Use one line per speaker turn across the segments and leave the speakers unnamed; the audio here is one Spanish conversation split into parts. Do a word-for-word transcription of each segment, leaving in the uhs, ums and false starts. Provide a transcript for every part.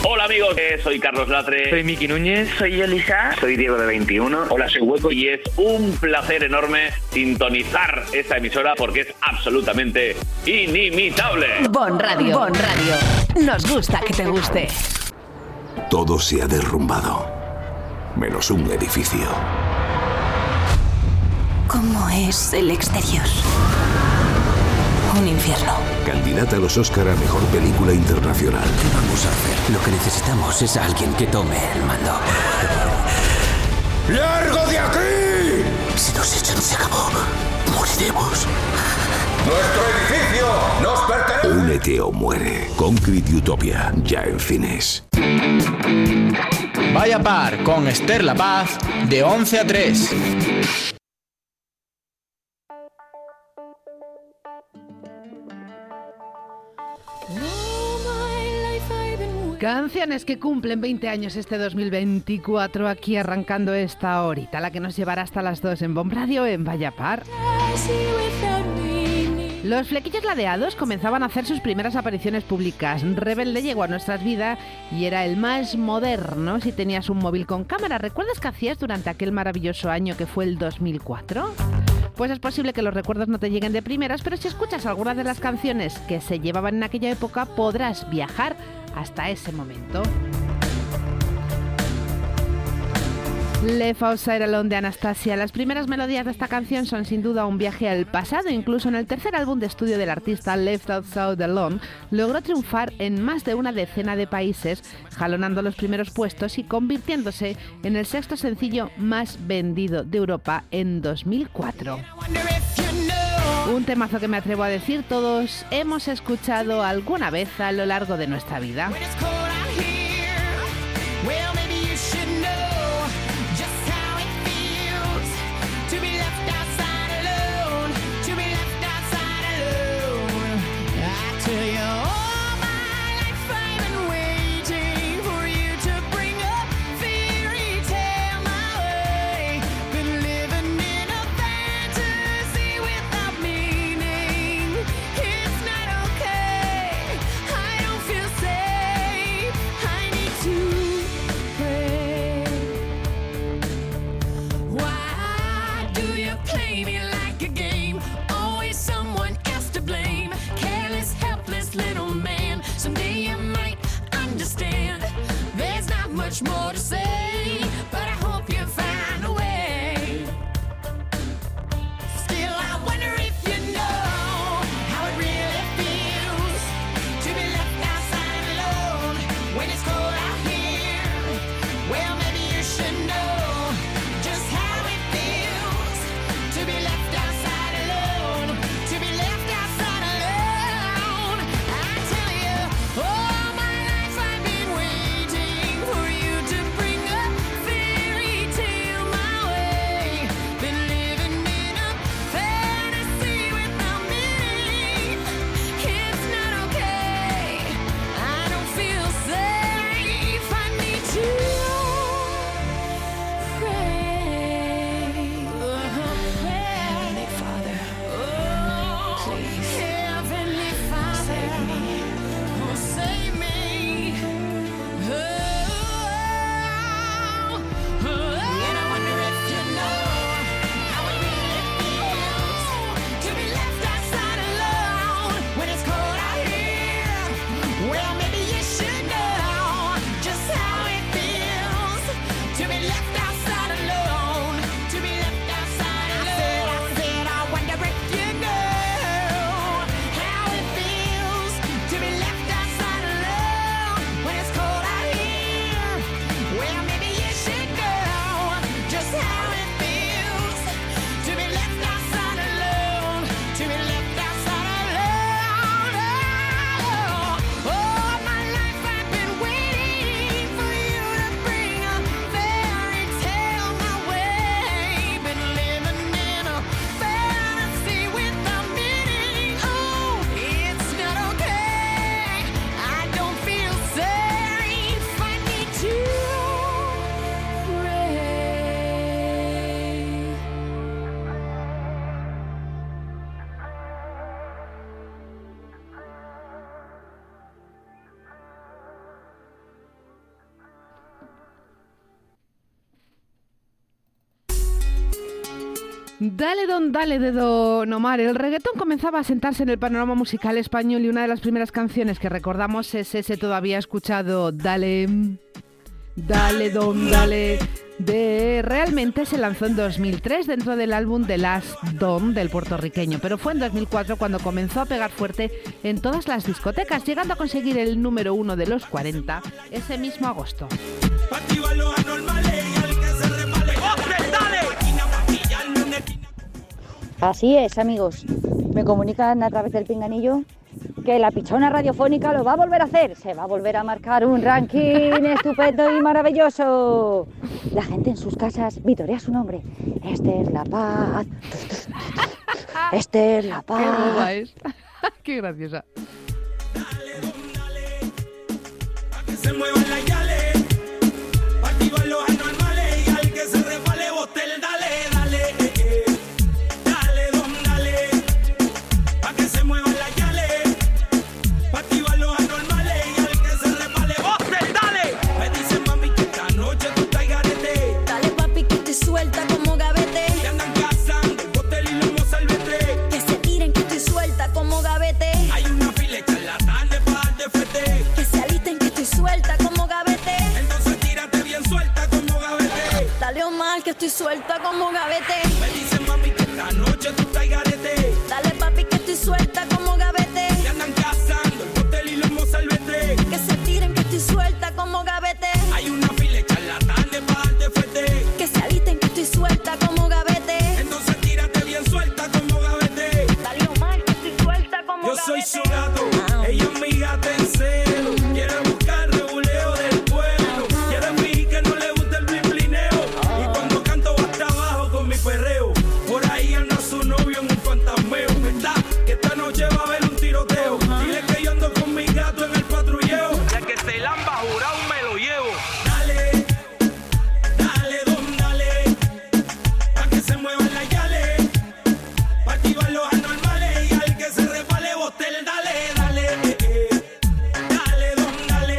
Hola amigos, eh, soy Carlos Latre.
Soy Miki Núñez.
Soy Elisa.
Soy Diego de veintiuno.
Hola, soy Hueco y es un placer enorme sintonizar esta emisora porque es absolutamente inimitable.
Bon Radio, Bon Radio. Nos gusta que te guste.
Todo se ha derrumbado, menos un edificio.
¿Cómo es el exterior? Un infierno.
Candidata a los Oscar a Mejor Película Internacional.
¿Qué vamos a hacer? Lo que necesitamos es alguien que tome el mando.
¡Largo de aquí!
Si nos echan, se acabó. Moriremos.
¡Nuestro edificio nos pertenece! Únete o muere. Concrete Utopia, ya en cines.
Vaya par con Esther La Paz de once a tres.
Canciones que cumplen veinte años este dos mil veinticuatro, aquí arrancando esta horita, la que nos llevará hasta las dos en Bon Radio, en Vaya Par. Los flequillos ladeados comenzaban a hacer sus primeras apariciones públicas. Rebelde llegó a nuestras vidas y era el más moderno si tenías un móvil con cámara. ¿Recuerdas qué hacías durante aquel maravilloso año que fue el dos mil cuatro? Pues es posible que los recuerdos no te lleguen de primeras, pero si escuchas algunas de las canciones que se llevaban en aquella época, podrás viajar hasta ese momento. Left Outside Alone de Anastasia. Las primeras melodías de esta canción son sin duda un viaje al pasado. Incluso en el tercer álbum de estudio del artista, Left Outside Alone, logró triunfar en más de una decena de países, jalonando los primeros puestos y convirtiéndose en el sexto sencillo más vendido de Europa en dos mil cuatro. Un temazo que me atrevo a decir todos hemos escuchado alguna vez a lo largo de nuestra vida.
More to say, but I hope you find a way. Still, I wonder if you know how it really feels to be left outside alone when it's cold out here. Well, maybe you should know just how it feels to be left outside alone, to be left outside alone. I tell you, oh, my life I've been waiting for you to bring
Dale don, dale de don Omar. El reggaetón comenzaba a sentarse en el panorama musical español y una de las primeras canciones que recordamos es ese todavía escuchado Dale, dale don, dale. De Realmente se lanzó en dos mil tres dentro del álbum The Last Don del puertorriqueño, pero fue en dos mil cuatro cuando comenzó a pegar fuerte en todas las discotecas, llegando a conseguir el número uno de los cuarenta ese mismo agosto.
Así es, amigos. Me comunican a través del pinganillo que la pichona radiofónica lo va a volver a hacer. Se va a volver a marcar un ranking estupendo y maravilloso. La gente en sus casas vitorea su nombre. Este es La Paz. Este es La Paz.
Qué boba es. Qué graciosa.
Dale, don, dale, pa' que se muevan las yales, pa' activar los anormales y al que se resbale bote el dale, dale, eh, eh. Dale, don, dale, pa' que se muevan las yales, pa' activar los anormales y al que se resbale bote el dale. Me dicen mami que esta noche tú estás garete. Dale papi que estoy suelta como gavete. Te andan cazando, botel y lomo salvete. Que se tiren que estoy suelta como gavete. Hay una fila hecha en la tarde para darte fete. Que se alisten que estoy suelta como gavete. Entonces tírate bien suelta como gavete. Dale Omar que estoy suelta como gavete. Me dicen mami que esta noche tú estás garete. Dale papi que estoy suelta como gavete. Te andan cazando, el botel y lomo salvete. Que se tiren que estoy suelta como gavete. Hay una fila hecha en la tarde para darte fete. Que se alisten que estoy suelta como gavete. Entonces tírate bien suelta como gavete. Dale Omar que estoy suelta como Yo gavete. Yo soy su gato, ella es mi gata en celo. Quiere buscar reguleo del pueblo. Quiere fingir que no le gusta el blimplineo. Y cuando canto va hasta abajo con mi perreo. Por ahí anda su novio en un fantasmeo. ¿Verdad? Que esta noche va a haber un tiroteo. Dile que yo ando con mi gato en el patrulleo. Ya que se lamba jurado me lo llevo. Dale, dale, don, dale. Pa' que se muevan las yales. Pa' activar los anormales y al que se resbale bote el dale, dale, eh, eh. Dale, don, dale.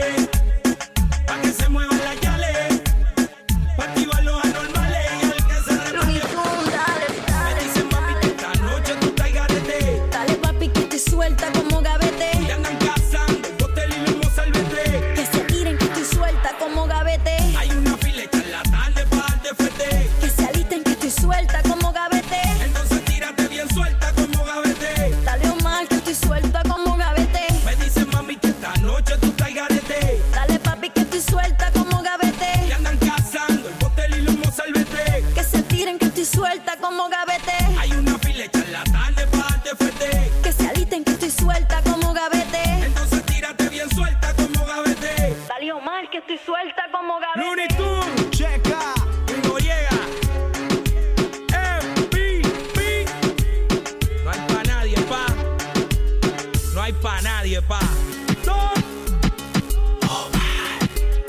Pa' que se muevan las yales. Pa' activar los anormales y al que se resbale bote el dale. Me dicen mami que esta noche tú estás garete. Dale papi que estoy suelta como gavete. Te andan cazando, botel y lomo salvete. Que se tiren que estoy suelta como gavete. Hay una fila hecha en la tarde para darte fete. Que se alisten que estoy suelta como gavete. Entonces tírate bien suelta como gavete. Dale Omar que estoy suelta como gavete. Me dicen mami que esta noche tú estás garete. Dale papi que estoy suelta como gavete. Te andan cazando, el botel y lomo salvete. Que se tiren que estoy suelta como gavete. Hay una fila hecha en la tarde para darte fete. Que se alisten que estoy suelta como gavete. Entonces tírate bien suelta como gavete. Dale Omar que estoy suelta como gavete. Looney Tunes, checa, Gringo llega. M V P. No hay pa' nadie, pa. No hay pa' nadie, pa. Don Omar.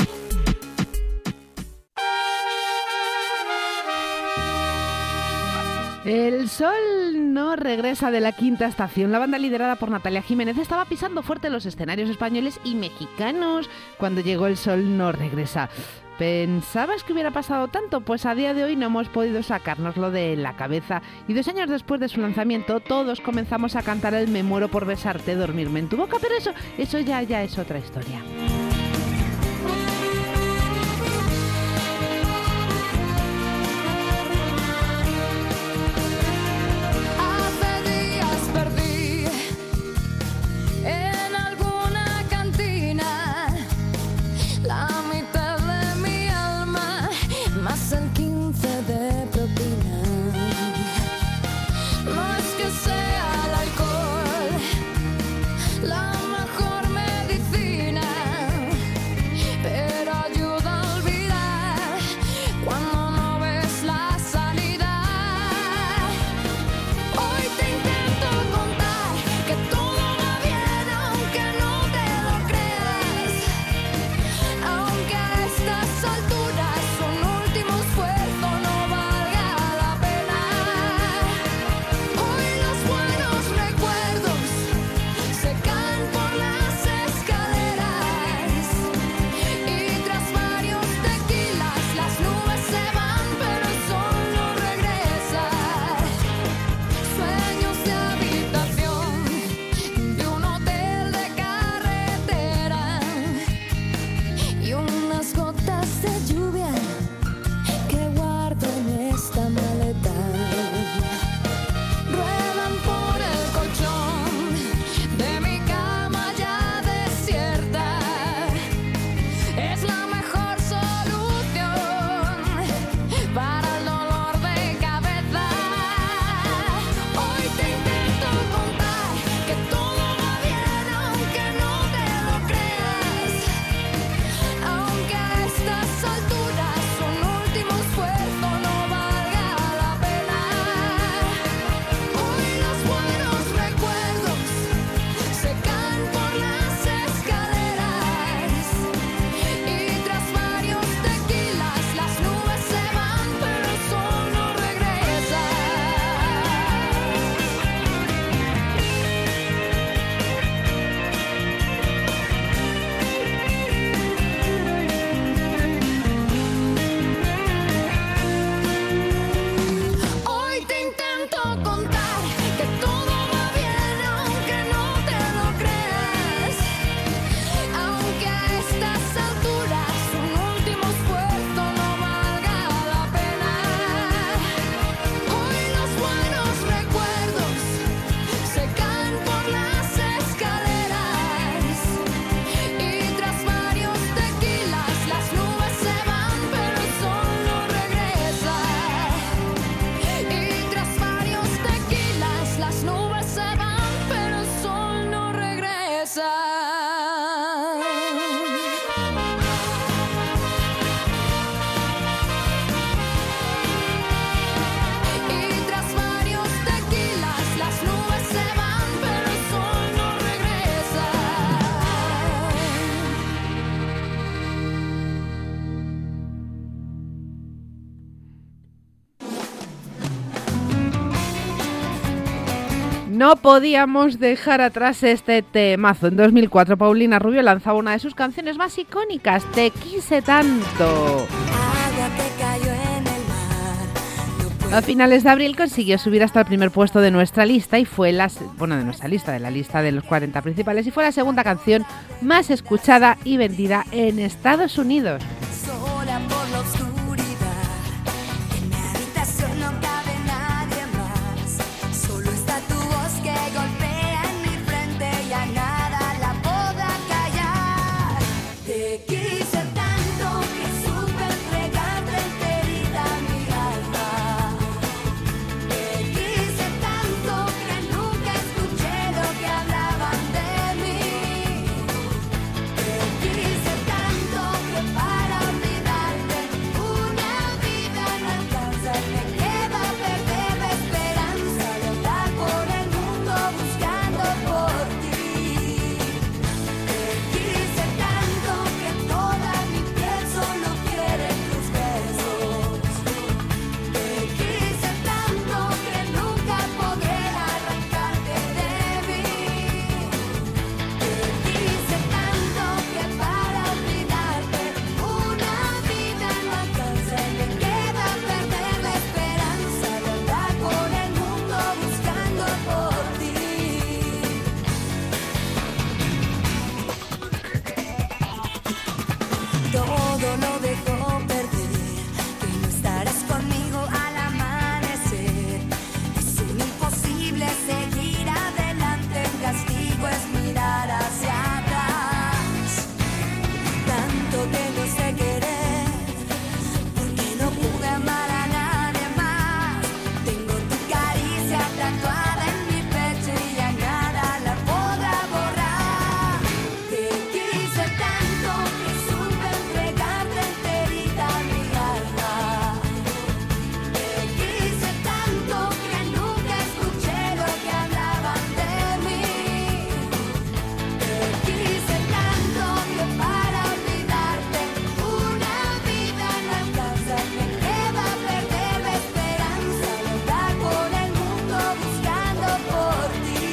El sol no regresa de la quinta estación. La banda liderada por Natalia Jiménez estaba pisando fuerte los escenarios españoles y mexicanos cuando llegó El sol no regresa. ¿Pensabas que hubiera pasado tanto? Pues a día de hoy no hemos podido sacárnoslo de la cabeza. Y dos años después de su lanzamiento, todos comenzamos a cantar el Me muero por besarte, dormirme en tu boca. Pero eso, eso ya, ya es otra historia.
Hace días perdí en alguna cantina la mitad de mi alma, más el quince de propina. No es que sea el alcohol la mejor medicina,
No podíamos dejar atrás este temazo. En dos mil cuatro, Paulina Rubio lanzaba una de sus canciones más icónicas, Te quise tanto. A finales de abril consiguió subir hasta el primer puesto de nuestra lista y fue la, bueno, de nuestra lista, de la lista de los cuarenta principales, y fue la segunda canción más escuchada y vendida en Estados Unidos.
Sola por la oscuridad, en mi habitación no cabe nadie más. Solo está tu voz que golpea en mi frente y a nada la podrá callar. Te quise tanto que supe entregarte enterita mi alma. Te quise tanto que nunca escuché lo que hablaban de mí. Te quise tanto que para olvidarte una vida no alcanza y me queda perder la esperanza de andar por el mundo buscando por ti. Te quise tanto que toda mi piel solo quiere tus besos. Te quise tanto que nunca podré arrancarte de mí. Te quise tanto que para olvidarte una vida no alcanza y me queda perder la esperanza de andar por el mundo buscando por ti. Todo lo dejo perder, que no estarás conmigo al amanecer. Es un imposible seguir adelante, el castigo es mirar hacia atrás. Tanto que no sé querer, porque no pude amar a nadie más. Tengo tu caricia tatuada en mi pecho y ya nada la podrá borrar. Te quise tanto que supe entregarte enterita mi alma. Te quise tanto que nunca escuché lo que hablaban de mí. Te quise tanto que para olvidarte una vida no alcanza y me queda perder la esperanza de andar por el mundo buscando por ti.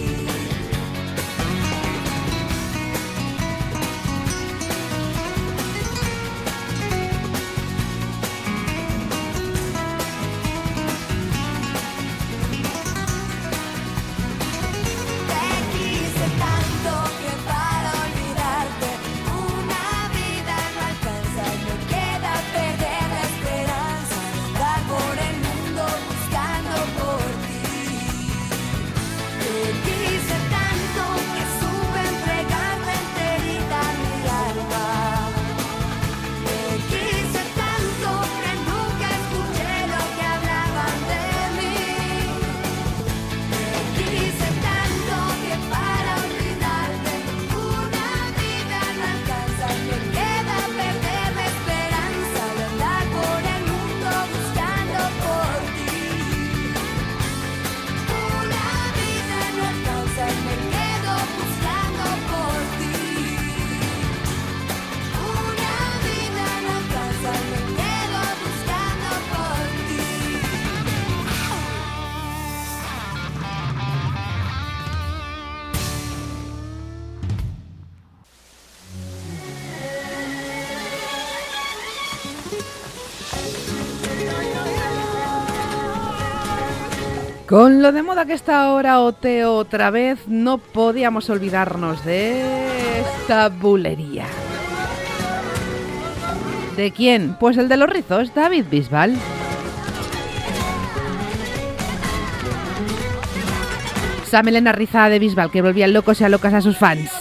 Te quise tanto que para olvidarte una vida no alcanza y me queda perder la esperanza de andar por el mundo buscando por ti. Te quise tanto que supe entregarte enterita mi alma. Te quise tanto que nunca escuché lo que hablaban de mí. Te quise tanto que para olvidarte una vida no alcanza y me queda perder la esperanza de andar por el mundo buscando por ti. Una vida no alcanza y me quedo buscando por ti. Una vida no alcanza y me quedo buscando por ti.
Con lo de moda que está ahora Oteo otra vez, no podíamos olvidarnos de esta bulería. ¿De quién? Pues el de los rizos, David Bisbal. Esa melena rizada de Bisbal que volvían locos y a locas a sus fans.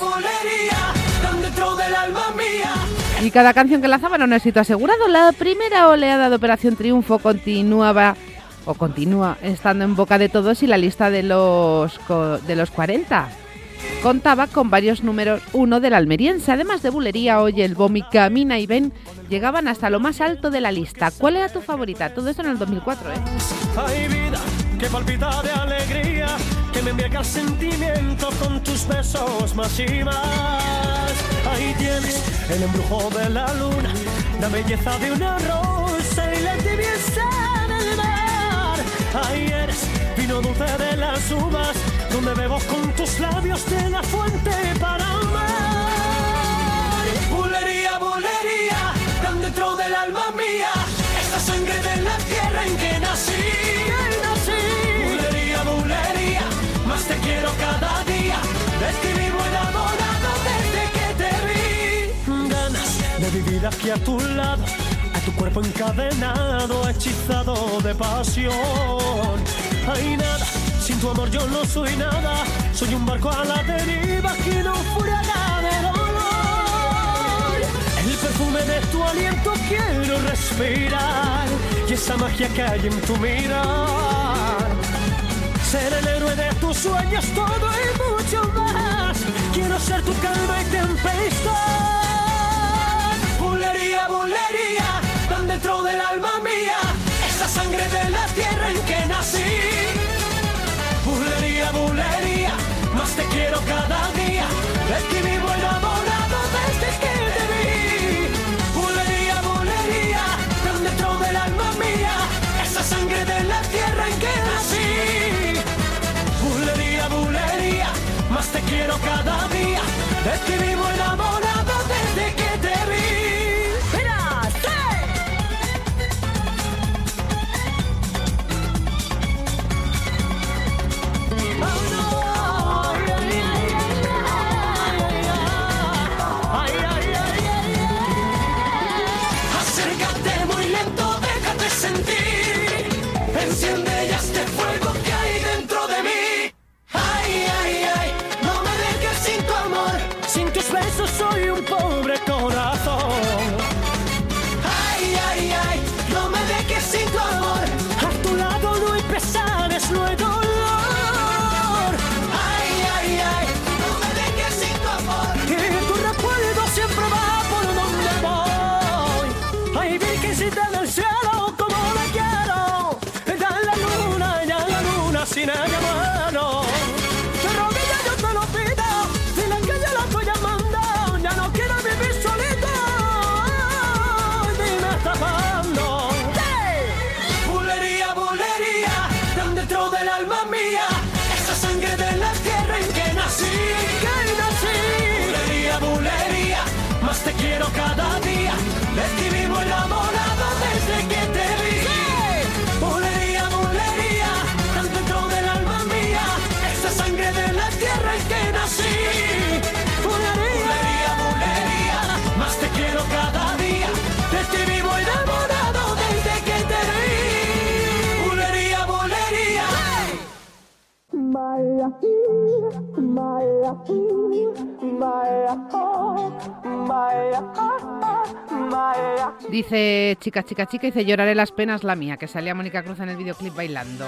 Y cada canción que lanzaba era un éxito asegurado. La primera oleada de Operación Triunfo continuaba o continúa estando en boca de todos y la lista de los, de los cuarenta contaba con varios números uno del almeriense. Además de bulería, Oye el Bomi, Camina y Ven llegaban hasta lo más alto de la lista. ¿Cuál era tu favorita? Todo esto en el dos mil cuatro, ¿eh?
Hay vida que palpita de alegría, que me embriaga el sentimiento con tus besos más y más. Ahí tienes el embrujo de la luna, la belleza de una rosa y la tibieza del mar.
Ay, eres vino dulce de las uvas, donde bebo con tus labios de la fuente para amar. Bulería, bulería, tan dentro del alma mía, esta sangre de la tierra en que nací. Que nací. Bulería, bulería, más te quiero cada día, de ti vivo enamorado desde que te vi. Ganas de vivir aquí a tu lado, a tu cuerpo encadenado, hechizado de pasión. Ay, nada, sin tu amor yo no soy nada, soy un barco a la deriva que no fuera de dolor. El perfume de tu aliento quiero respirar, y esa magia que hay en tu mirar. Ser el héroe de tus sueños, todo y mucho más. Quiero ser tu calma y tempestad. Bulería, bulería, tan dentro del alma mía, esa sangre de la tierra en que nací. Bulería, bulería, más te quiero cada día, de ti vivo enamorado desde que te vi. Bulería, bulería, tan dentro del alma mía, esa sangre de la tierra en que nací. Bulería, bulería, más te quiero cada día, de ti vivo enamorado desde que te vi. ¡Mira! ¡Sí! ¡Oh, no! ¡Ay, ay, ay, ay, ay, ay, ay, ay! Acércate muy lento, déjate sentir, enciende ya este fuego que hay dentro de mí. Ay, ay, ay, no me dejes sin tu amor, sin tus besos soy un pobre corazón. Ay, ay, ay, no me dejes sin tu amor, a tu lado no hay pesares, no hay dolor. Ay, ay, ay, no me dejes sin tu amor, y tu recuerdo siempre va por donde voy. Ay, virgencita del cielo, como la quiero, ya la luna, ya la luna sin ella muero. De rodillas yo te lo pido, dile que yo la estoy llamando, ya no quiero vivir solito, dime hasta cuándo. ¡Sí! Bulería, bulería, tan dentro del alma mía, esa sangre de la tierra en que nací. Que nací. Bulería, bulería, más te quiero cada día, de ti vivo enamorado desde que te vi. ¡Sí! Bulería, bulería, tan dentro del alma mía, esa sangre de la tierra en que nací. Bulería, bulería, más te quiero cada día, de ti vivo enamorado desde que te vi. Bulería, bulería. Maya, Maya, Maya, Maya, Maya.
Dice chica, chica, chica, dice lloraré las penas la mía, que salía Mónica Cruz en el videoclip bailando.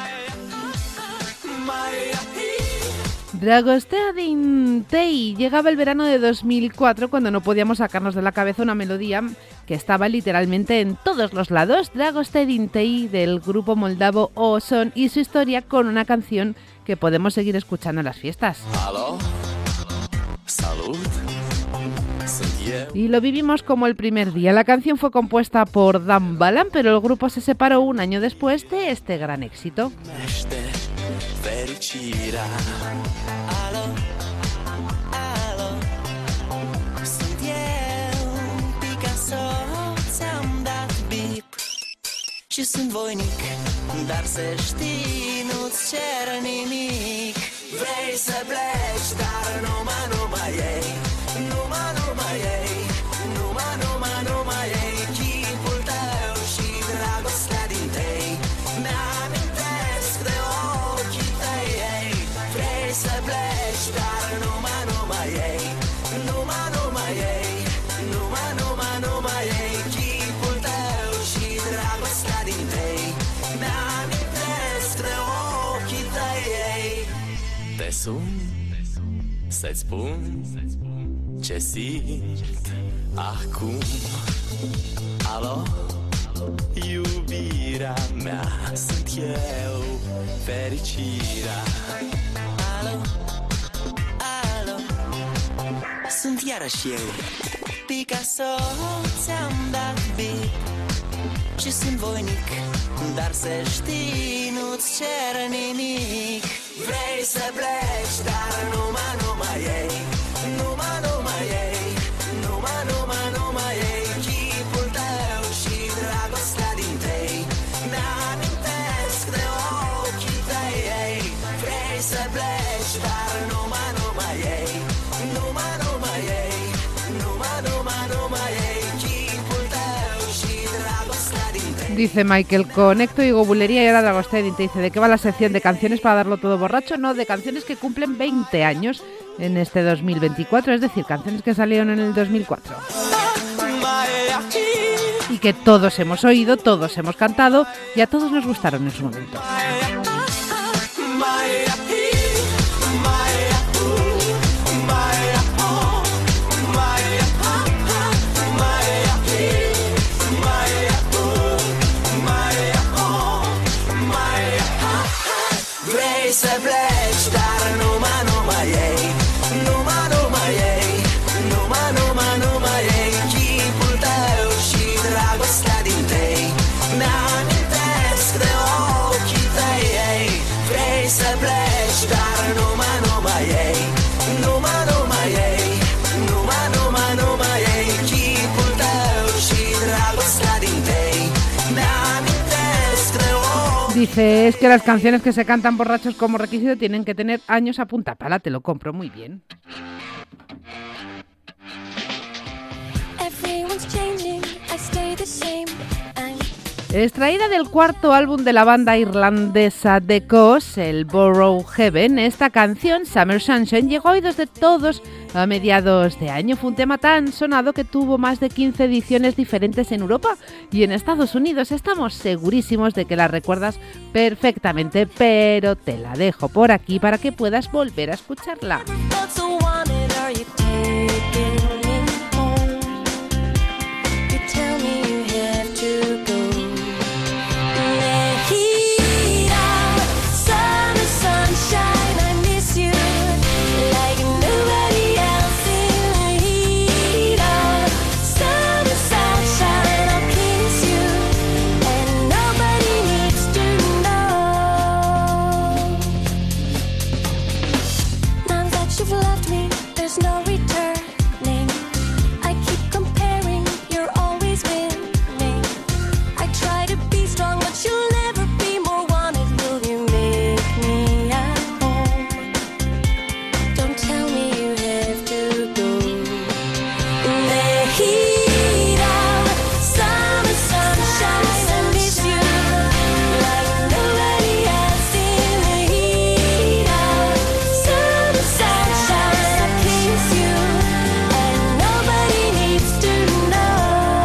Dragostea din Tei. Llegaba el verano de dos mil cuatro cuando no podíamos sacarnos de la cabeza una melodía que estaba literalmente en todos los lados. Dragostea din Tei, del grupo moldavo Ozon, y su historia con una canción que podemos seguir escuchando en las fiestas.
Aló, salud.
Y lo vivimos como el primer día. La canción fue compuesta por Dan Balan, pero el grupo se separó un año después de este gran éxito.
Fericirea. Alo, alo, sunt eu, Picasso, ți-am dat bip și sunt voinic, dar să știi, nu-ți cer nimic. Vrei să pleci, dar numai, numai ei, numai, numai ei, numai, numai, numai ei, chipul tău și dragostea din tei, mi-amintesc de ochii tăi, ei. Vrei să pleci, dar numai, numai ei, numai, numai ei, numai, numai, numai ei, chipul tău și dragostea din tei, mi-amintesc de ochii tăi, ei. Te sun să-ți spun ce simt acum. Alo, iubirea mea, sunt eu, fericirea. Alo, alo, sunt iarăși eu, Picasso, ți-am dat bip și sunt voinic, dar să știi, nu-ți cer nimic. Vrei să pleci, dar numai, numai ei, numai, numai ei, numai, numai, numai ei, chipul tău și dragostea din tei, mi-amintesc de ochii tăi, ei. Vrei să pleci, dar numai, numai ei, numai, numai ei, numai, numai, numai ei, chipul tău și dragostea din tei.
Dice Michael, conecto y Bulería y ahora Dragostea Edinte. Dice, ¿de qué va la sección de canciones para darlo todo borracho? No, de canciones que cumplen veinte años en este dos mil veinticuatro, es decir, canciones que salieron en el dos mil cuatro. Y que todos hemos oído, todos hemos cantado y a todos nos gustaron en su momento.
Vrei să pleci, dar numai, numai ei, numai, numai ei, numai, numai, numai ei, chipul tău și dragostea din tei, mi-amintesc de ochii tăi, ei. Vrei să pleci, dar numai, numai ei, numai, numai ei, numai, numai, numai ei, chipul tău și dragostea din tei, mi-amintesc de ochii.
Dice, es que las canciones que se cantan borrachos como requisito tienen que tener años a punta pala, te lo compro muy bien.
Everyone's changing, I stay the same. I'm
Extraída del cuarto álbum de la banda irlandesa The Cause, el Borough Heaven, esta canción, Summer Sunshine, llegó a oídos de todos a mediados de año. Fue un tema tan sonado que tuvo más de quince ediciones diferentes en Europa y en Estados Unidos. Estamos segurísimos de que la recuerdas perfectamente, pero te la dejo por aquí para que puedas volver a escucharla.
not so wanted, are you taking me home? You tell me you have to go. The heat of summer sunshine, I miss you like nobody else in the heat of summer sunshine. I'll kiss you and nobody needs to know. Now that you've left me, there's no returning. I keep comparing, you're always winning. I try to be strong, but you'll never be more wanted. Will you make me at home? Don't tell me you have to go. In the heat of summer sunshine, I miss you like nobody else in the heat of summer sunshine. I kiss you and nobody needs to know.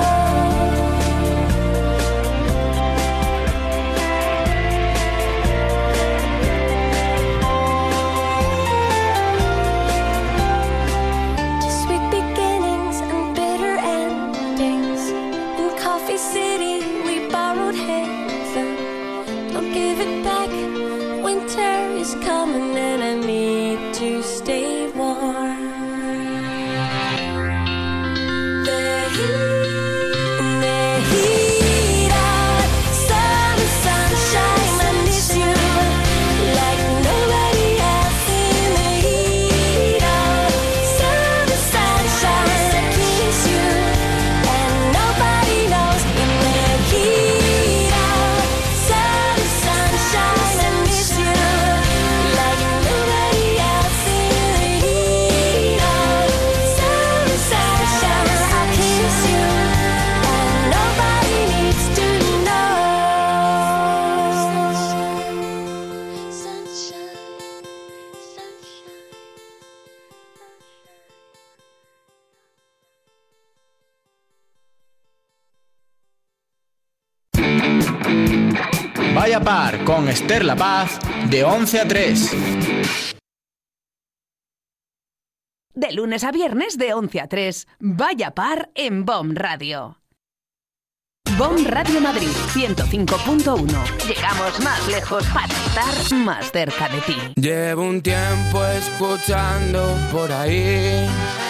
To sweet beginnings and bitter endings. In Coffee City, we borrowed heaven. Don't give it back. Winter is coming and I need to stay warm. The heat, the heat of summer sunshine, I miss you like nobody else in the heat of summer sunshine. I kiss you and nobody knows. In the heat of summer sunshine, I miss you like nobody else in the heat of summer sunshine. I kiss you and nobody needs to know. Sunshine, sunshine.
Vaya par con Esther La Paz de once a tres.
De lunes a viernes de once a tres. Vaya par en B O M Radio. B O M Radio Madrid ciento cinco punto uno. Llegamos más lejos para estar más cerca de ti.
Llevo un tiempo escuchando por ahí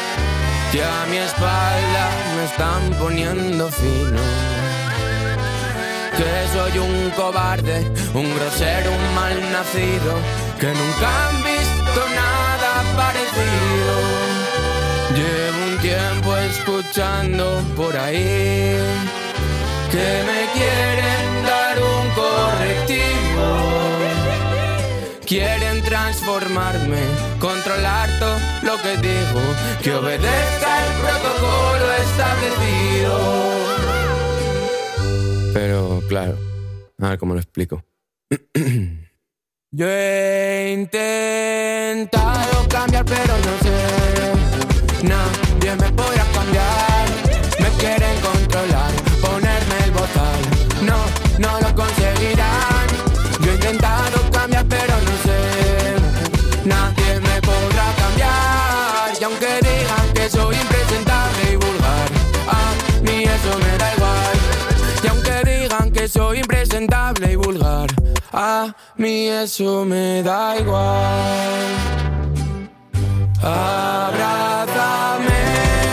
que a mi espalda me están poniendo fino. que soy un cobarde, un grosero, un malnacido, que nunca han visto nada parecido. Llevo un tiempo escuchando por ahí que me quieren dar un correctivo. Quieren transformarme, controlar todo lo que digo, que obedezca el protocolo establecido. Pero, claro, a ver cómo lo explico. Yo he intentado cambiar, pero no sé. Nadie me podrá cambiar. Me quieren controlar, ponerme el bozal. No, no lo conseguirán. Yo he intentado cambiar, pero no sé. Nadie me podrá cambiar. Y aunque digan que soy impresentable y vulgar, a mí eso me da igual. Y aunque digan que soy impresentable y vulgar, a mí eso me da igual. Abrázame,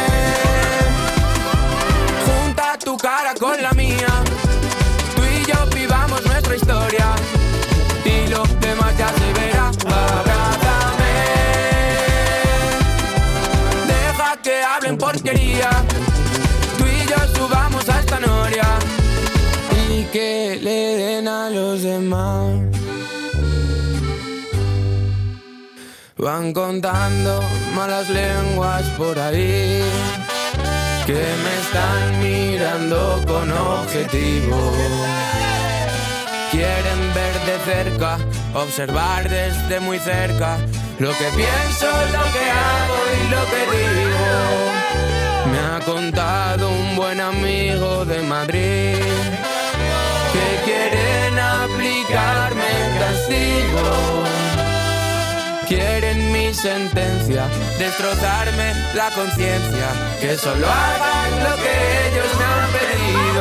junta tu cara con la mía. Tú y yo vivamos nuestra historia y lo demás ya se verá. Abrázame, deja que hablen porquería. Tú y yo subamos a esta noria y que le den a los demás. Van contando malas lenguas por ahí que me están mirando con objetivo. Quieren ver de cerca, observar desde muy cerca lo que pienso, lo que hago y lo que digo. Me ha contado un buen amigo de Madrid que quieren aplicarme el castigo. Quieren mi sentencia, destrozarme la conciencia, que solo hagan lo que ellos me han pedido.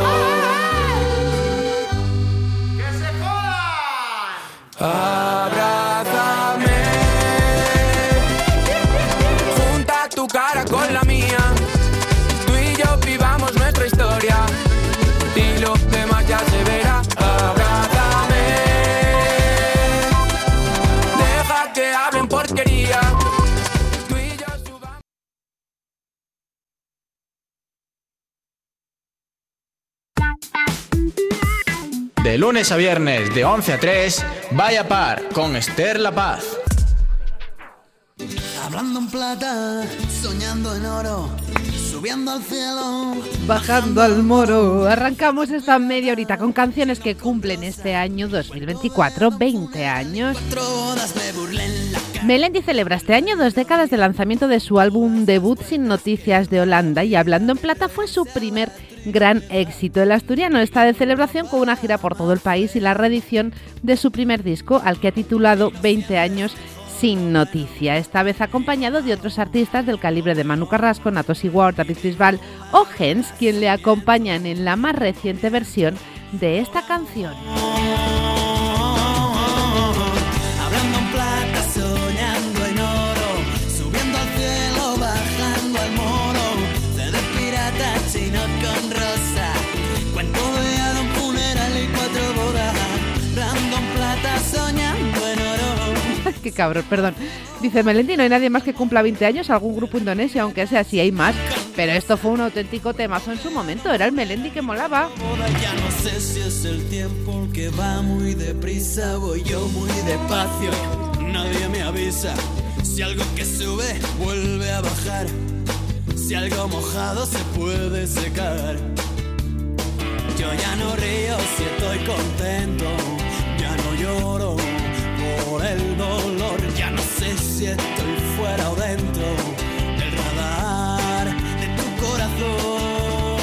¡Que se jodan! Abrázame, junta tu cara con la mía. Tú y yo vivamos nuestra historia y lo demás ya se verá. Abrázame, deja que hablen porquería. Tú y yo subamos.
De lunes a viernes, de once a tres, Vaya Par, con Esther La Paz.
Hablando en plata, soñando en oro, subiendo al cielo,
bajando al moro. Arrancamos esta media horita con canciones que cumplen este año dos mil veinticuatro veinte años. Melendi celebra este año dos décadas de lanzamiento de su álbum debut Sin Noticias de Holanda, y Hablando en Plata fue su primer gran éxito. El asturiano está de celebración con una gira por todo el país y la reedición de su primer disco, al que ha titulado veinte años sin noticia, esta vez acompañado de otros artistas del calibre de Manu Carrasco, Natos Igual, David Bisbal o Gens, quien le acompañan en la más reciente versión de esta canción.
hablando en plata, soñando en oro, subiendo al cielo, bajando al moro, de pirata chino con rosa, cuento de hada, un funeral y cuatro bodas, hablando en plata, soñando en oro.
Qué cabrón, perdón. Dice Melendi, no hay nadie más que cumpla veinte años, algún grupo indonesio, aunque sea así, hay más. Pero esto fue un auténtico temazo en su momento, era el Melendi que molaba.
Ya no sé si es el tiempo que va muy deprisa, voy yo muy despacio, nadie me avisa. Si algo que sube vuelve a bajar, si algo mojado se puede secar. Yo ya no río si estoy contento, ya no lloro por el dolor, ya no sé si estoy fuera o dentro del radar de tu corazón.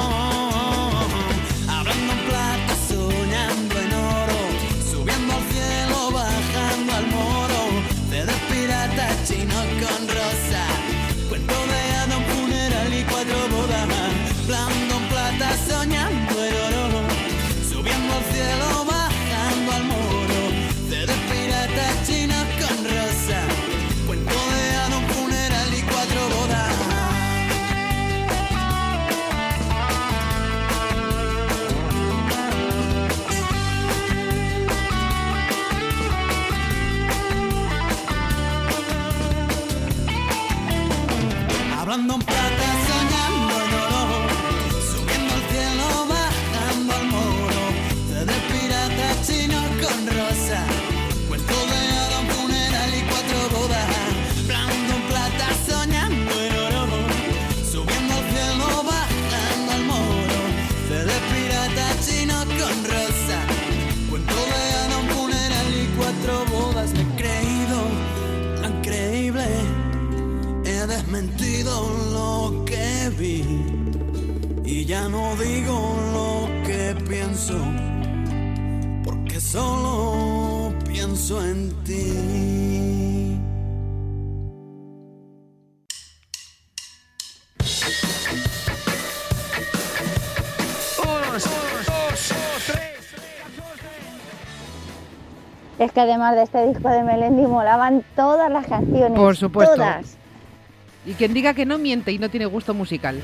Hablando en plata, soñando en oro, subiendo al cielo, bajando al moro, de dos piratas chino con rosa, cuento de hada, un funeral y cuatro bodas, hablando en plata, soñando en oro, subiendo al cielo, bajando al moro, de dos piratas chinos con rosa, cuento de hada, un funeral plata soñando en oro, subiendo al cielo, bajando al moro, fe de pirata chino con rosa, cuento de hada, un funeral y cuatro bodas, blanco en plata soñando en oro, subiendo al cielo, bajando al moro, fe de pirata chino con rosa, cuento de hada, un funeral y cuatro bodas. Me he creído tan creíble, he desmentido lo que vi y ya no digo lo que pienso, porque solo pienso en ti.
Es que además de este disco de Melendi molaban todas las canciones.
Por supuesto.
Todas.
Y quien diga que no miente y no tiene gusto musical.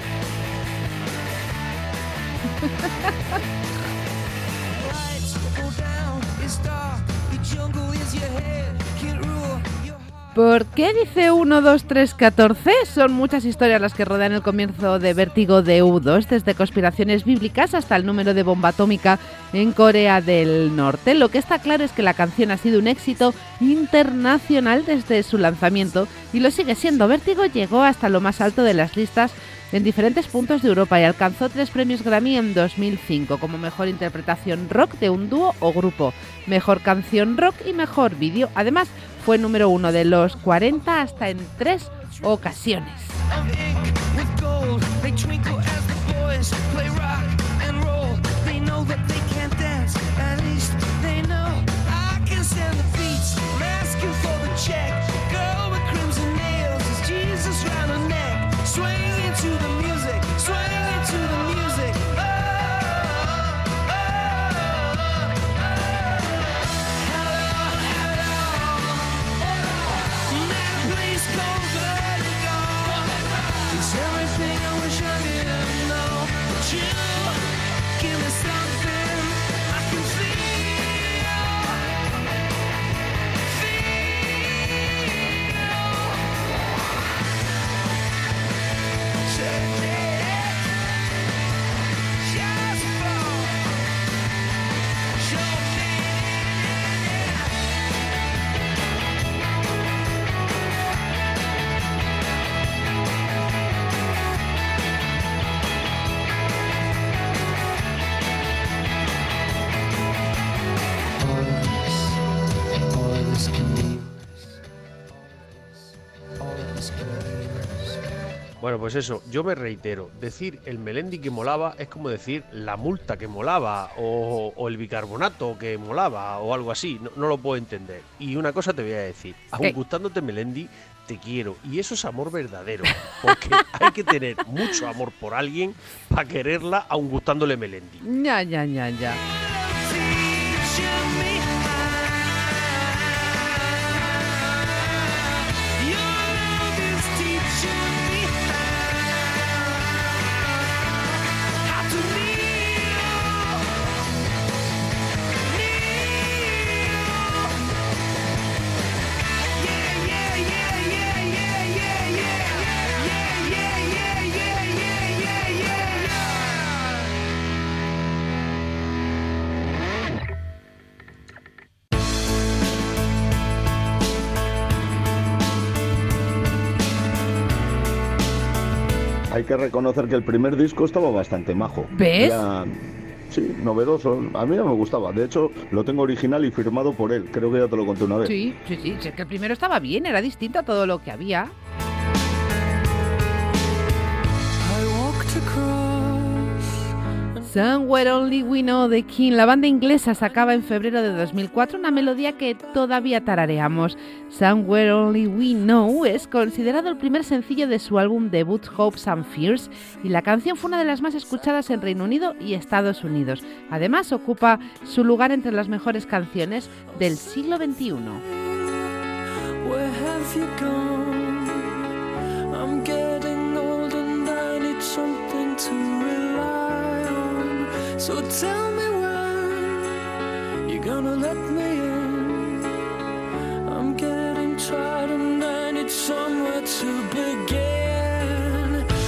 ¿Por qué dice uno, dos, tres, catorce? Son muchas historias las que rodean el comienzo de Vértigo de U dos, desde conspiraciones bíblicas hasta el número de bomba atómica en Corea del Norte. Lo que está claro es que la canción ha sido un éxito internacional desde su lanzamiento y lo sigue siendo. Vértigo llegó hasta lo más alto de las listas en diferentes puntos de Europa y alcanzó tres premios Grammy en dos mil cinco como mejor interpretación rock de un dúo o grupo, mejor canción rock y mejor vídeo. Además, fue número uno de los cuarenta hasta en tres ocasiones.
Bueno, pues eso, yo me reitero, decir el Melendi que molaba es como decir la multa que molaba o, o el bicarbonato que molaba o algo así, no, no lo puedo entender. Y una cosa te voy a decir, aun gustándote Melendi, te quiero, y eso es amor verdadero, porque hay que tener mucho amor por alguien para quererla aun gustándole Melendi.
Ya, ya, ya, ya.
Hay que reconocer que el primer disco estaba bastante majo.
¿Ves?
Era, sí, novedoso. A mí no me gustaba. De hecho, lo tengo original y firmado por él. Creo que ya te lo conté una vez.
Sí, sí, sí. Es que el primero estaba bien, era distinto a todo lo que había. Somewhere Only We Know de King. La banda inglesa sacaba en febrero de dos mil cuatro una melodía que todavía tarareamos. Somewhere Only We Know es considerado el primer sencillo de su álbum debut Hopes and Fears y la canción fue una de las más escuchadas en Reino Unido y Estados Unidos. Además, ocupa su lugar entre las mejores canciones del siglo veintiuno.
Where have you gone? I'm getting old and I need something to rely on. So tell me when you're gonna let me in. I'm getting tired and I need somewhere to begin.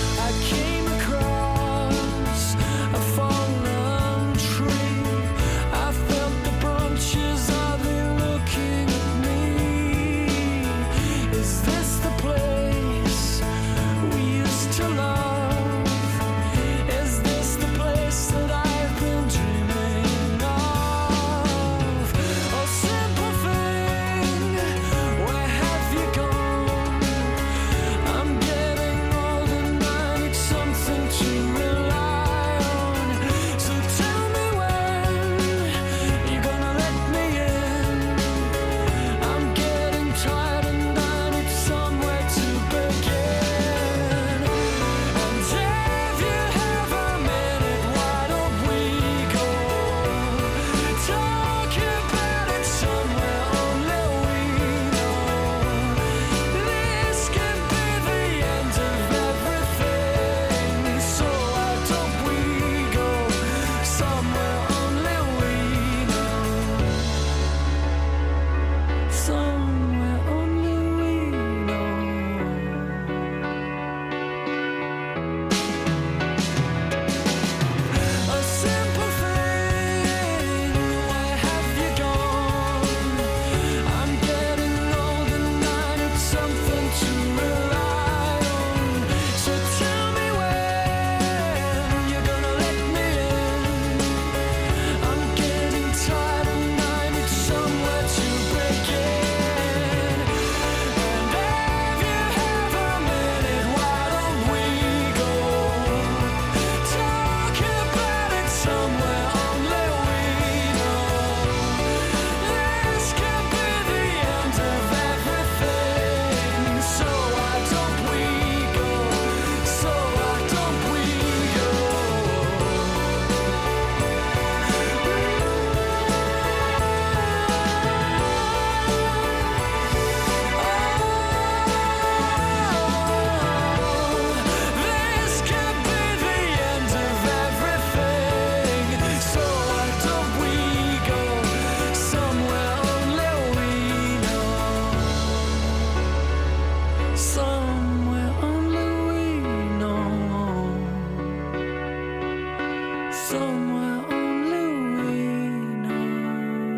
somewhere only we know.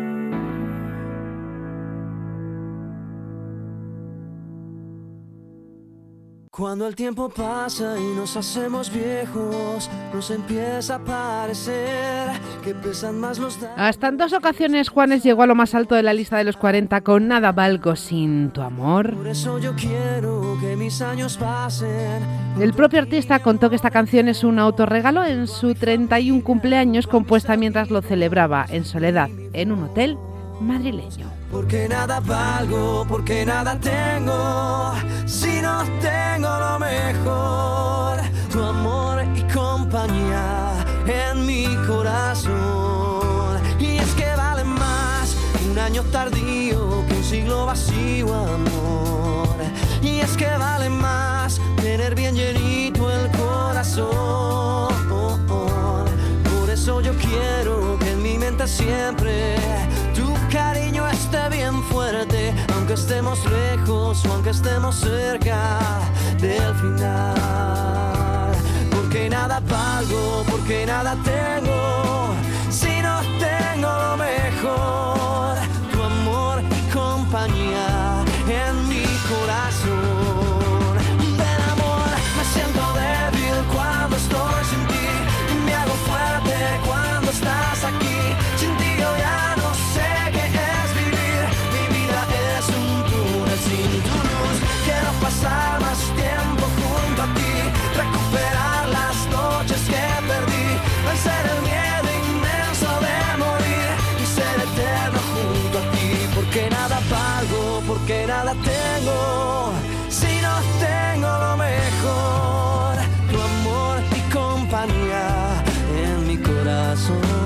Cuando el tiempo pasa y nos hacemos viejos, nos empieza a parecer que pesan más los daños.
Hasta en dos ocasiones Juanes llegó a lo más alto de la lista de los cuarenta con Nada valgo sin tu amor.
Por eso yo quiero que mis años pasen.
El propio artista contó que esta canción es un autorregalo en su treinta y uno cumpleaños, compuesta mientras lo celebraba en soledad en un hotel madrileño.
Porque nada valgo, porque nada tengo, si no tengo lo mejor, tu amor y compañía en mi corazón. Y es que vale más un año tardío que un siglo vacío, amor. Y es que vale más tener bien llenito el corazón. Por eso yo quiero que en mi mente siempre tu cariño esté bien fuerte, aunque estemos lejos o aunque estemos cerca del final. Porque nada valgo, porque nada tengo, si no tengo lo mejor, tu amor y compañía en mi corazón. Ven amor, me siento débil cuando estoy sin ti, me hago fuerte cuando estás aquí. Sin ti yo ya no sé qué es vivir, mi vida es un túnel sin tu luz. Quiero pasar más tiempo junto a ti, recuperar las noches que perdí, vencer el miedo inmenso de morir y ser eterno junto a ti. Porque nada valgo, porque nada tengo, si no tengo lo mejor, tu amor y compañía en mi corazón.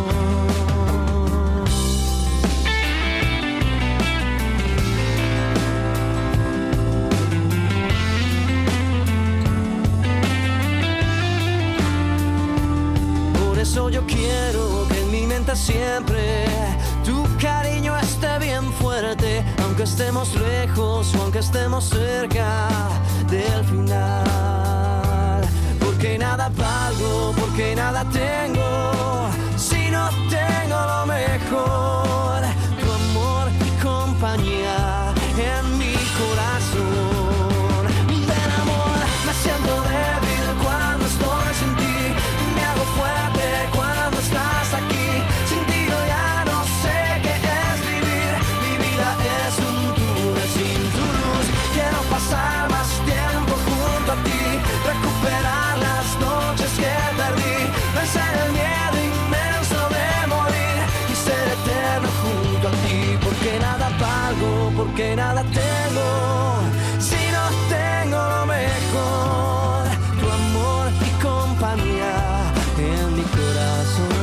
Por eso yo quiero que en mi mente siempre tu cariño esté bien fuerte, aunque estemos lejos o aunque estemos cerca del final. Porque nada valgo, porque nada tengo, si no tengo lo mejor, tu amor y compañía en mi corazón. Ven amor, me siento débil cuando estoy sin ti, me hago fuerte cuando estás aquí. Sin ti yo ya no sé qué es vivir, mi vida es un túnel sin tu luz. Quiero pasar más tiempo junto a ti, recuperar las noches que perdí, vencer el miedo inmenso de morir y ser eterno junto a ti. Porque nada valgo, porque nada tengo, si no tengo lo mejor, tu amor y compañía en mi corazón.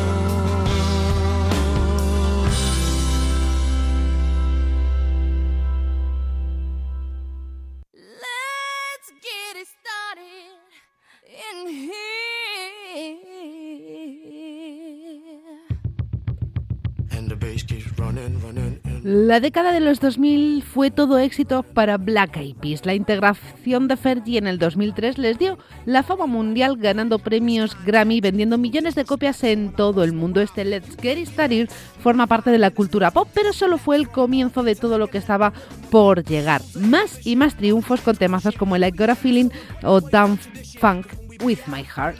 Let's get it started in here.
And the bass keeps running, running.
La década de los dos mil fue todo éxito para Black Eyed Peas. La integración de Fergie en el dos mil tres les dio la fama mundial, ganando premios Grammy, vendiendo millones de copias en todo el mundo. Este Let's Get It Started forma parte de la cultura pop, pero solo fue el comienzo de todo lo que estaba por llegar. Más y más triunfos con temazos como I Got a Feeling o Dumb Funk with My Heart.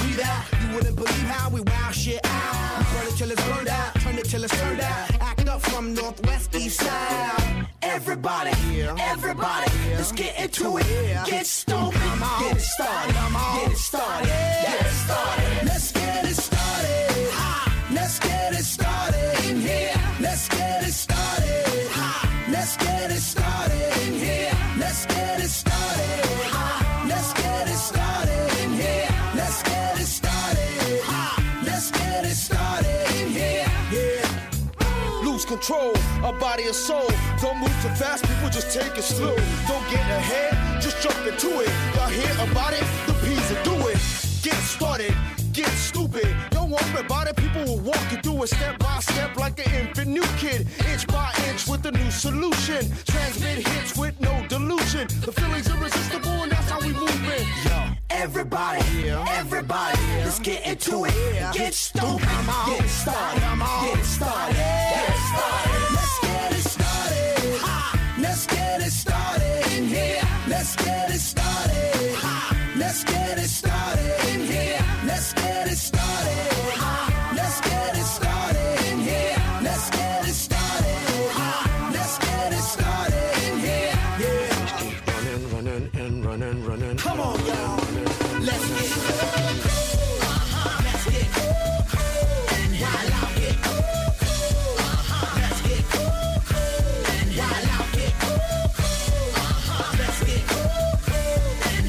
From northwest east side, everybody, everybody, let's get into it. Get stoked, get it started, get it started, get it started. Let's get it started. Let's get it started in here. Let's get it started. Let's get it started in here. Let's get it started. Let's get it started in here. Let's get it started. Let's get it started in here. Yeah.
Lose control, our body and soul. Don't move too fast, people just take it slow. Don't get ahead, just jump into it. Y'all hear about it? The P's will do it. Get started, get stupid. Don't want Everybody, people will walk you through it step by step like an infant new kid, inch by inch with a new solution. Transmit hits with no delusion. The feeling's irresistible and that's how we move it. Yo,
everybody, everybody, let's get into it. Get stoked, get it started, get it started, get it started. Let's get it started. Ha! Let's get it started in here. Let's get it started. Ha! Let's get it started in here. Let's get it started. Ha! Let's get it started in here. Let's get it started. Ha! Let's get it started in here. Yeah.
Just keep running, running, and running, running.
Come on, y'all. Let's get it. Let's get it. And while I get it. Let's get it. And while I get it. Let's get it. And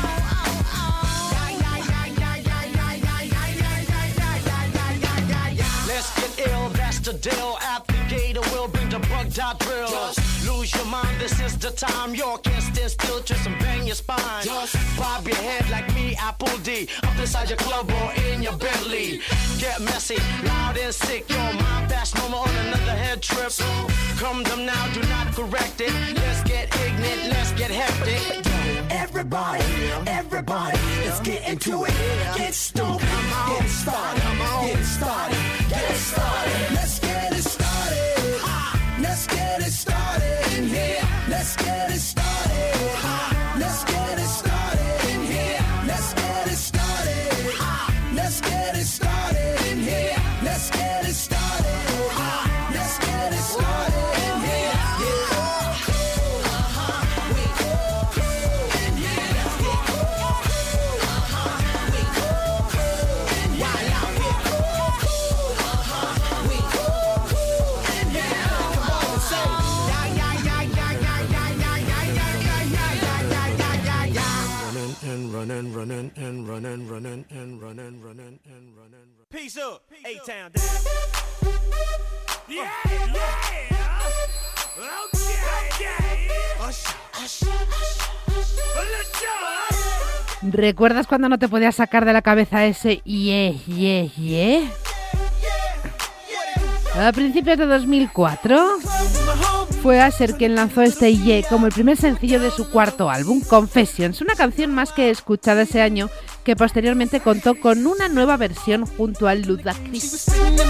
Let's get ill, that's the deal. Applicator will bring the bug dot drill. Just lose your mind, this is the time. You can't stand still, twist and bang your spine. Just bob your head like me, Apple D. Up inside your club or in your Bentley. Get messy, loud and sick. Your mind fast, no more on another head trip. So come them now, do not correct it. Let's get ignorant, let's get hectic.
Everybody, everybody, let's get into it. Get stoked, get it started, get it started, get it started. Let's get it started. Ha! Let's get it started in here. Let's get it started. Ha! Let's get it started in here. Let's get it started. Ha! Let's get it started in here. Let's get it started. Ha! Let's get it started in here. Yeah.
And running, running, and running, running, and running, running, and running.
Peace up, A-Town down.
Yeah, yeah. Okay, okay.
Ush, ush, ush.
¿Recuerdas cuando no te podías sacar de la cabeza ese yeah, yeah, yeah? A principios de dos mil cuatro fue Asher quien lanzó este Yeah como el primer sencillo de su cuarto álbum, Confessions, una canción más que escuchada ese año que posteriormente contó con una nueva versión junto al Ludacris.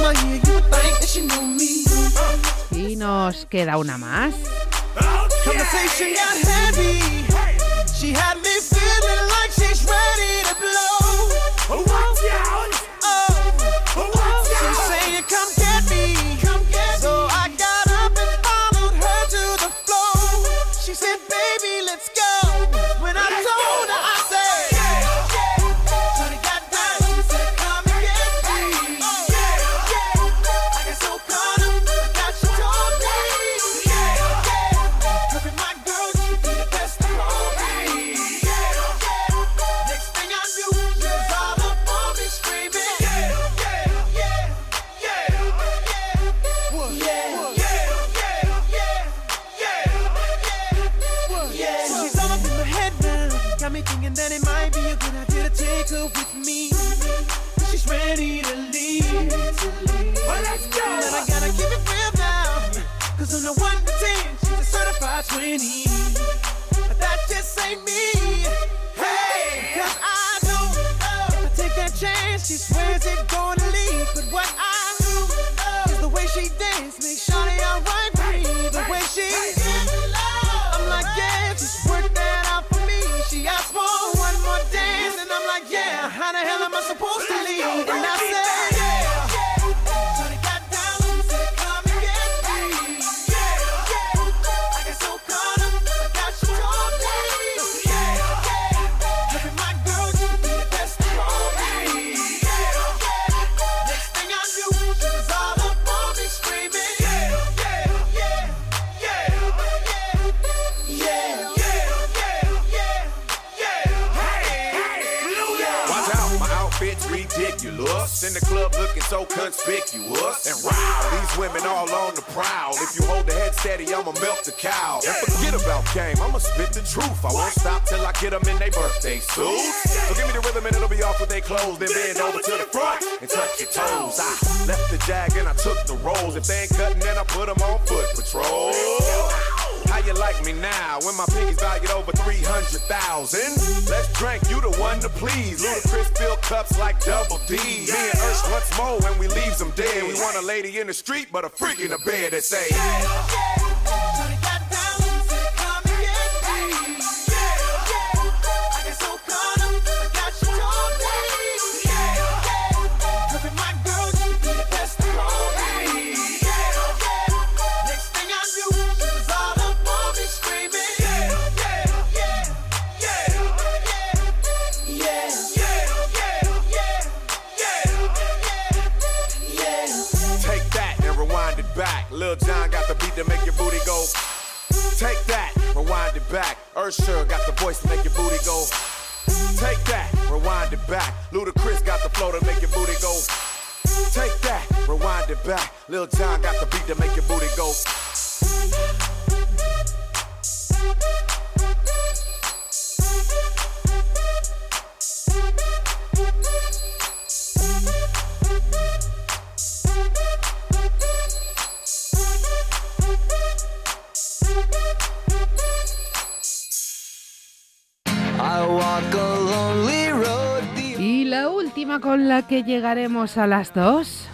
Y nos queda una más.
Conversation got heavy. She had me feeling like she's ready to blow. Watch out! Oh, watch out! She's saying, "Come get me, come get me." So I got up and followed her to the floor. She said, "Baby, let's go." When I told her, I said, "Yeah, yeah." So they got down. She said, "Come and get me." Yeah, yeah. I got so caught up that she told me. Yeah, yeah. Her and my girl, she be the best of all me. Yeah, yeah. Next thing I knew, she was all up on me screaming. Yeah, yeah, yeah, yeah, yeah. What? Yeah, yeah, yeah, yeah, yeah, yeah. She's all up in my head now. Got me thinking that it might be a good idea to take her with me. She's ready to leave. Well, let's go. And I gotta keep it real now. Cause on the one to ten, she's a certified twenty. But that just ain't me. Hey, cause I know if I take that chance, she swears it's gonna leave. But what I know is the way she dance makes Shawty alright with me. The way she I'm like, yeah, just work that out for me. She asked for one more dance, and I'm like, yeah, how the hell am I supposed to leave? And I said, yeah. So they got down and said, come and get me. Yeah, yeah. I got so caught up, I got you told me. Yeah, yeah. Her and my girl, she be the best of all me. Yeah, yeah. Next thing I knew, she was all up on me screaming. Yeah, yeah, yeah, yeah, yeah, yeah, yeah, yeah, yeah. Hey, hey,
Watch out, my
outfits ridiculous. In the club looking so conspicuous. And wow, these women all on the prowl. If you hold the head steady, I'ma milk the cow. And forget about game, I'ma spit the truth. I won't stop till I get them in their birthday suits. So give me the rhythm and it'll be off with their clothes. Then bend over to the front and touch your toes. I left the jag and I took the rolls. If they ain't cutting, then I put them on foot patrol. How you like me now when my pinky's valued over three hundred thousand? Let's drink, you the one to please. Ludacris fill cups like double D. Me and Ursh once more when we leaves them dead. We want a lady in the street, but a freak in the bed that say, Lil Jon got the beat to make your booty go. Take that, rewind it back. Usher got the voice to make your booty go. Take that, rewind it back. Ludacris got the flow to make your booty go. Take that, rewind it back. Lil Jon got the beat to make your booty go.
Y la última con la que llegaremos a las dos,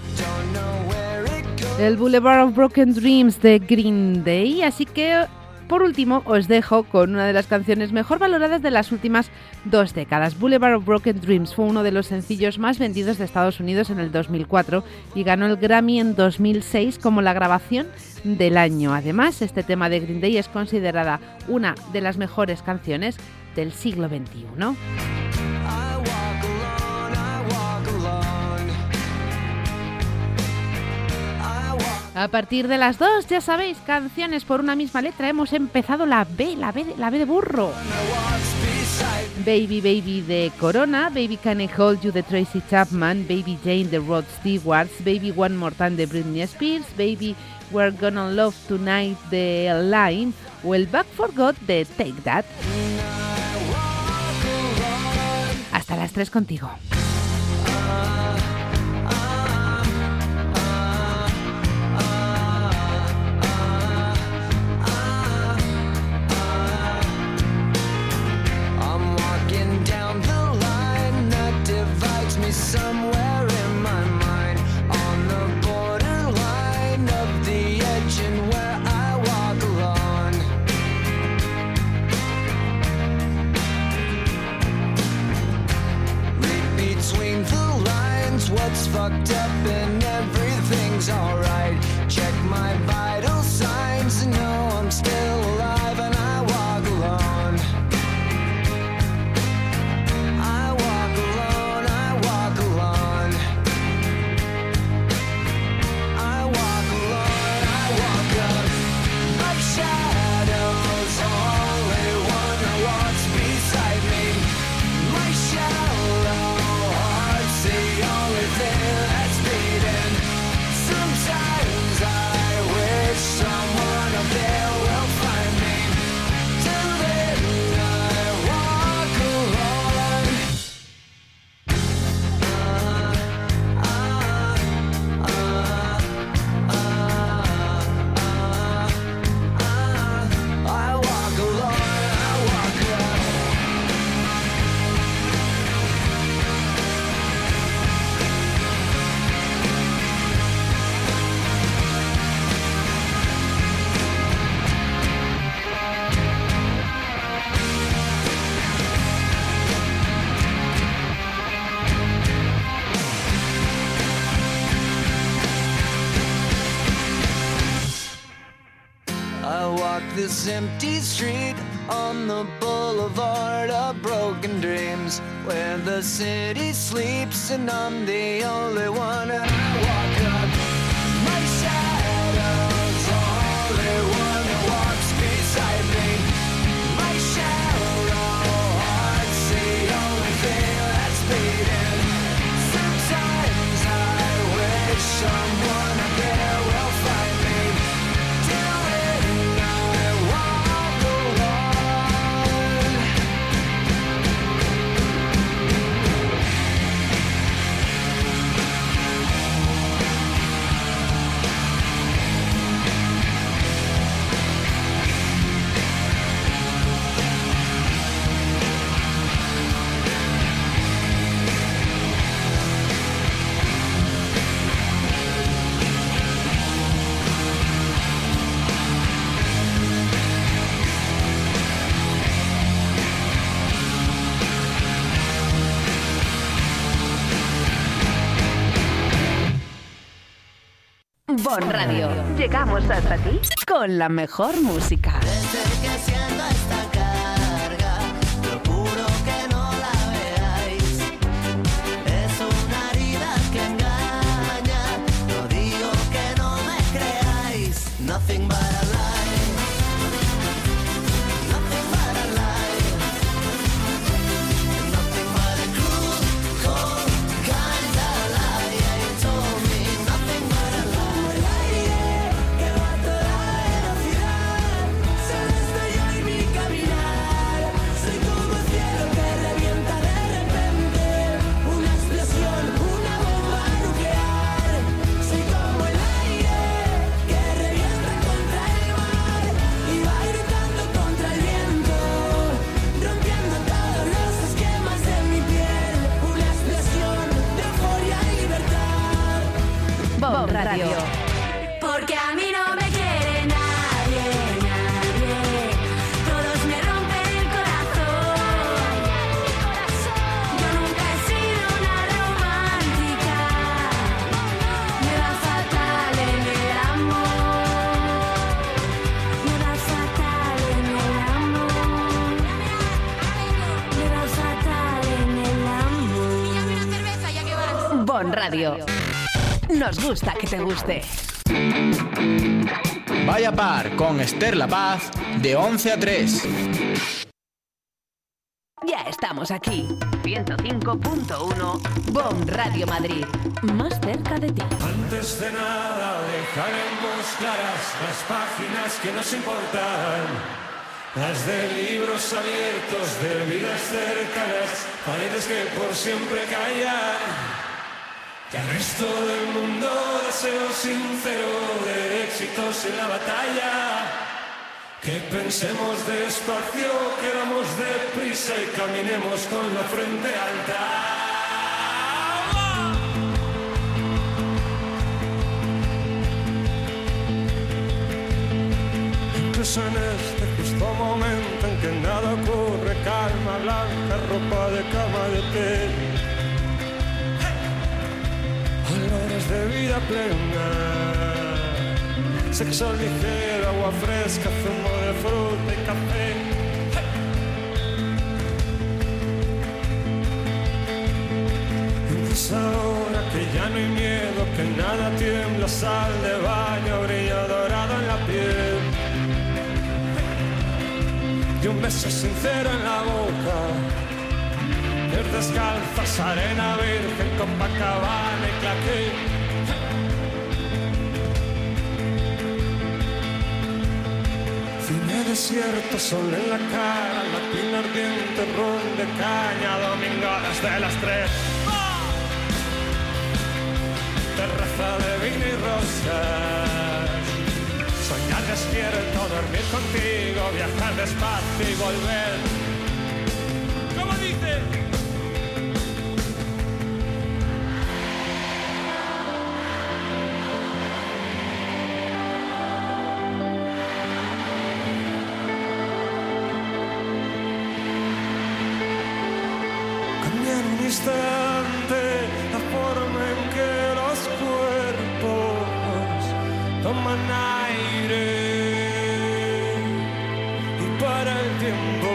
el Boulevard of Broken Dreams de Green Day. Así que, por último, os dejo con una de las canciones mejor valoradas de las últimas dos décadas. Boulevard of Broken Dreams fue uno de los sencillos más vendidos de Estados Unidos en el dos mil cuatro y ganó el Grammy en dos mil seis como la grabación del año. Además, este tema de Green Day es considerada una de las mejores canciones del siglo veintiuno. A partir de las dos, ya sabéis, canciones por una misma letra. Hemos empezado la B, la B de, la B de burro. Baby Baby de Corona, Baby Can I Hold You de Tracy Chapman, Baby Jane de Rod Stewart, Baby One More Time de Britney Spears, Baby We're Gonna Love Tonight de Lime o el Back for God de Take That. Hasta las tres contigo.
Somewhere in my mind, on the borderline of the edge and where I walk alone. Read between the lines, what's fucked up and everything's alright. Check my vital signs and know I'm still alive and I walk alone. I walk alone, I walk alone. I walk alone, I walk up. My shadow's only one that walks beside me. My shallow heart's the only thing that's beating. Sometimes I wish someone up there will find me. Till then I walk alone. I walk alone, I walk alone. I walk this empty street on the boulevard of broken dreams, where the city sleeps and I'm the only one. And I walk up. My shadow's only one that walks beside me. My shallow heart's the only thing that's beating.
Bon Radio. Llegamos hasta ti con la mejor música.
Desde que siento esta carga, procuro que no la veáis. Es una herida que engaña, no digo que no me creáis. Nothing but a lie, nothing but a lie, nothing but a cruel, cold kind of lie. Yeah, you told me nothing but a lie. Que va toda velocidad, solo estoy yo y mi caminar. Soy como el cielo que revienta de repente, una explosión, una bomba nuclear. Soy como el aire que revienta contra el mar y va gritando contra el viento, rompiendo todos los esquemas de mi piel. Una explosión de euforia y libertad.
Bon Radio.
Porque a mí no me quiere nadie, nadie. Todos me rompen el corazón. Yo nunca he sido una romántica. Me va fatal en el amor. Me va fatal en el amor. Me va fatal en el amor. Píllame una cerveza ya que vas.
Bon Radio. Nos gusta que te guste.
Vaya par con Esther La Paz de once a tres.
Ya estamos aquí. ciento cinco punto uno Bon Radio Madrid. Más cerca de ti.
Antes de nada dejaremos claras las páginas que nos importan, las de libros abiertos, de vidas cercanas, paredes que por siempre callan. Que al resto del mundo deseo sincero de éxitos en la batalla. Que pensemos despacio, que vamos deprisa y caminemos con la frente alta. Incluso en este justo momento en que nada ocurre, calma blanca, ropa de cama de té, olores de vida plena, sexo ligero, agua fresca, zumo de fruta y café. Incluso ahora que ya no hay miedo, que nada tiembla, sal de baño, brillo dorado en la piel, y un beso sincero en la boca. Pies descalzas, arena virgen, Copacabana y claqué. Cine desierto, sol en la cara, latina ardiente, ron de caña, domingo desde las tres. Terraza de vino y rosas, soñar despierto, dormir contigo, viajar despacio y volver. ¿Cómo dice? Instante, la forma en que los cuerpos toman aire y para el tiempo.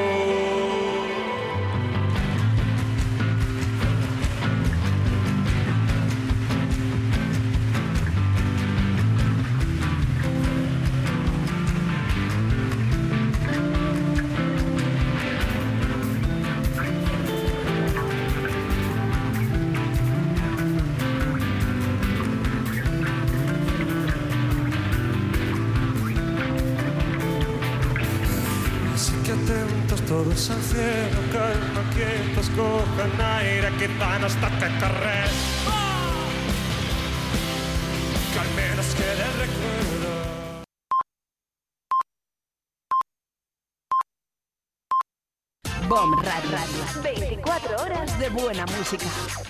Todos al cielo, calma, quietos, cojan aire, quizá nos toque correr. ¡Oh! Que al menos quede recuerdo.
Bon Radio, veinticuatro horas de buena música.